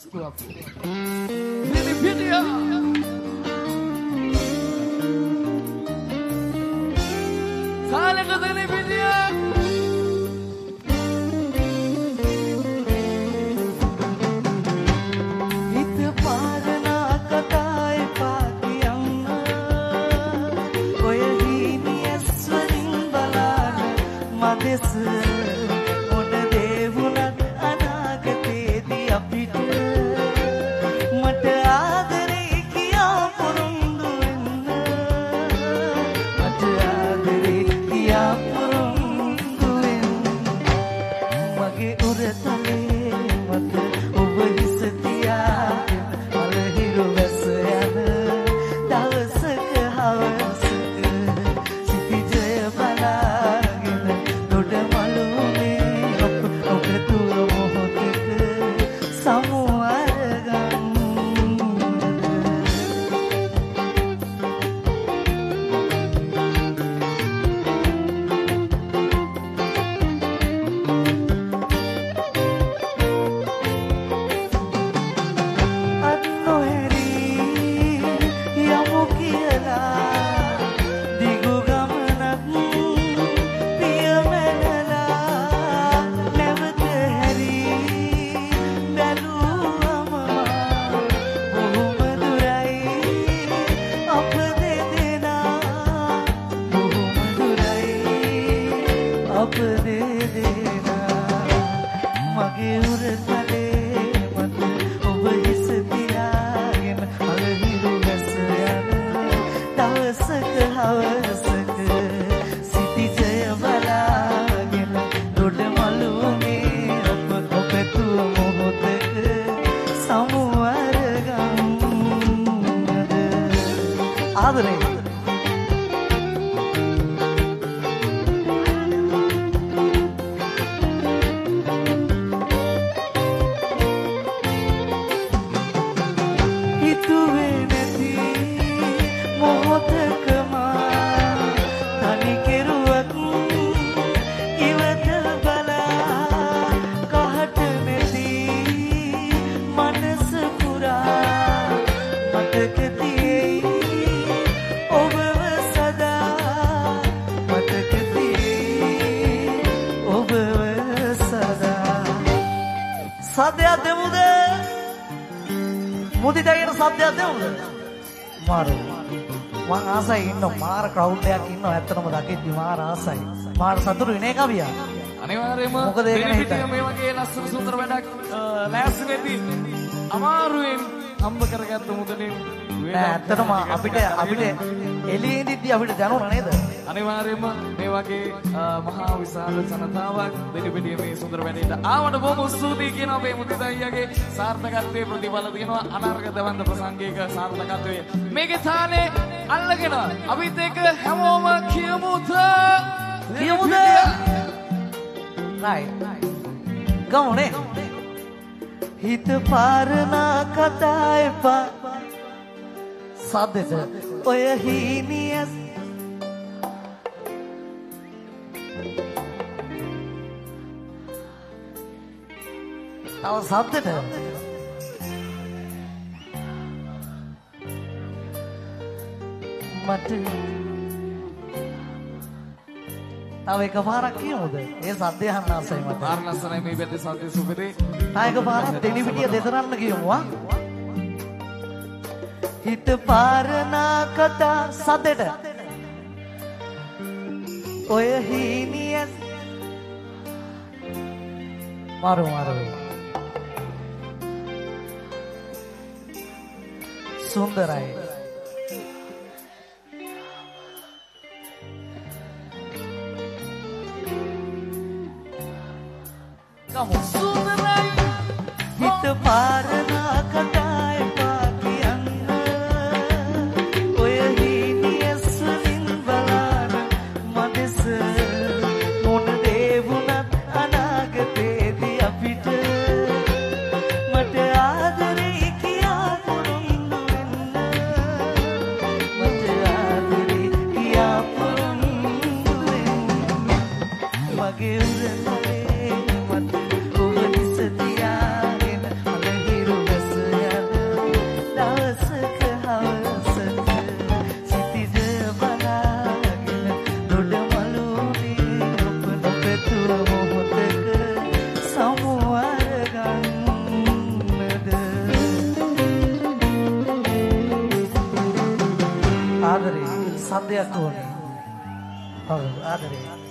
Itu aku. Ini video. Salah kata ini video. Itu parana katai patianga. Oya hini eswarin balana madesa. Crowd එකක් ඉන්නවා ඇත්තටම දකිද්දි මාර ආසයි. මාර සතුටු වෙන එක අවියා. අනිවාර්යයෙන්ම මොකද ඒක නේ හිතන්නේ. මේ වගේ ලස්සන සුන්දර වැඩක් ලෑස්ති වෙද්දි අමාරුවෙන් හම්බ කරගත්ත මුදලින් නෑ ඇත්තටම අපිට එළියෙදිදී අපිට දැනුණා නේද? අනිවාර්යයෙන්ම මේ වගේ මහා විශාල ජනතාවක් දෙලිපිටිය මේ සුන්දර වැඩේට ආවට බොහොම ස්තුතියි කියන අපේ මුදිත අයියාගේ සාර්ථකත්වයේ ප්‍රතිඵල තියෙනවා අනාර්ග දවන්ත ප්‍රසංගයක සාර්ථකත්වයේ මේකේ තානේ අල්ලගෙන අපිත් එක්ක හැමෝම කියමුද නයි ගමුනේ හිත පාරනා කතා එපා සද්දෙට ඔය හීනියස් තව සද්දෙට මට තව එකපාරක් කියමුද? ඒ සද්දය අහන්න ආසයි මට. මාර ලස්සනයි මේ පැත්තේ සද්දේ සුපිරි. තව එකපාරක් දෙනිපිටිය දෙතරන්න කියමු ආ. හිත පාරනා කතා සද්දෙට ඔය හීනියස් මාරු සුන්දරයි. හිත පාරනා කතා එපා කියන්න ඔය හීනියස් වලින් බලන මදෙස මොන දේ වුණත් අනාගතේදී අපිට මට ආදරේ කියා පොරොන්දු වෙන්න මට ආදරේ කියා පොරොන්දු වෙන්න මගේ උරේ ආදරේ සද්දයක් ඕනේ. ඔව් ආදරේ